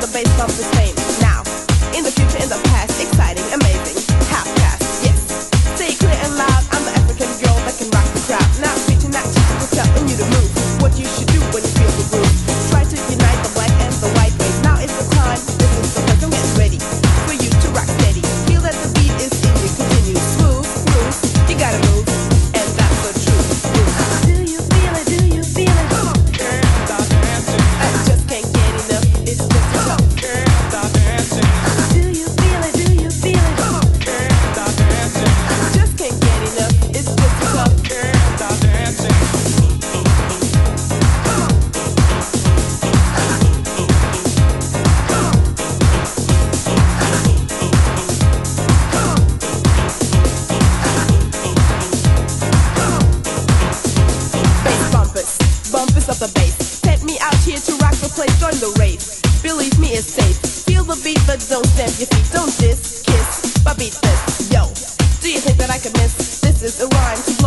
the bass bump the same. Now, in the future, in the past, exciting, amazing, half past, yes. Say it clear and loud, I'm the African girl that can rock the crowd. Now preaching, not teaching, just telling you to move. What you should do when you feel the groove. Try to unite the black and the white race. Now it's the time, this is the place, I'm getting ready for you to rock steady. Feel that the beat is in you, continue smooth, groove, you gotta move, and that's the truth. Do you feel it? Do you feel it? Come on. Can't stop dancing. I just can't get enough, it's just a go. Can't stop dancing. Do you feel it? Do you feel it? Come on. Can't stop dancing. I just can't get enough, it's just a go. Can't stop dancing. Bumpers of the bass. Sent me out here to rock the place, join the race. Believe me, it's safe. Feel the beat, but don't stamp your feet. Don't diss, kiss, but beat this. Yo, do you think that I could miss? This is a rhyme to